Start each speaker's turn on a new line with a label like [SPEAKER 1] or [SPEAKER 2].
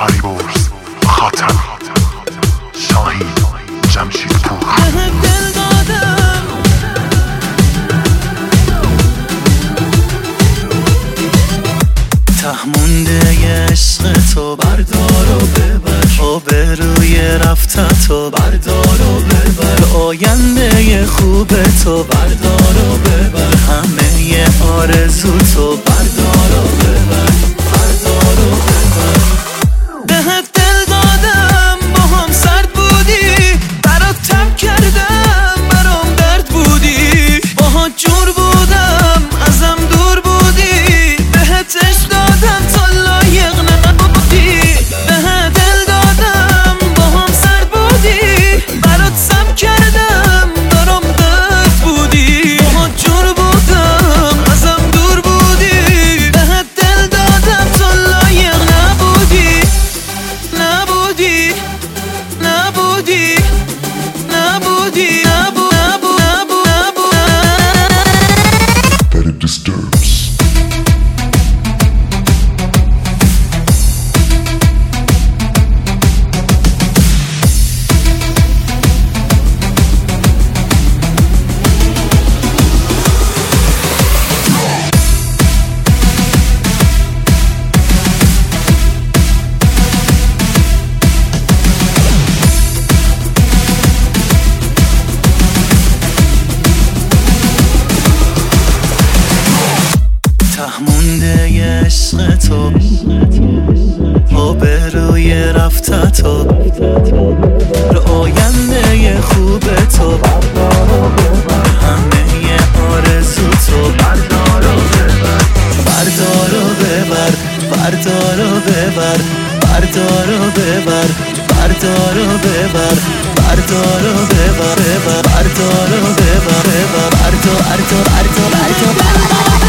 [SPEAKER 1] فریبرز خاطر شاهین جمشیدپور.
[SPEAKER 2] دل دادم ته مونده عشق تو، بردار و ببر آبروی رفتت و بردار و ببر آینده خوب تو، بردار و ببر همه آرزو تو، بردار و ببر بردار و ببر. بهت دل دادم با هم سرد بودی، برات تب کردم برام درد بودی، باهات جور بودم ازم دور بودی، بهت عشق دادم تا لایق نبودی. بهت دل دادم با هم سرد بودی، برات سب کردم برام درد بودی، باهات جور بودم ازم دور بودی، بهت دل دادم تا لایق نبودی. نبودی نبودی نبودی
[SPEAKER 1] That it disturbs.
[SPEAKER 2] مونده عشق تو، آبروی رفتت و آینده خوب تو، همه آرزو تو، بردار و ببر بردار و ببر بردار و ببر بردار و ببر بردار و ببر بردار و ببر بردار و ببر بردار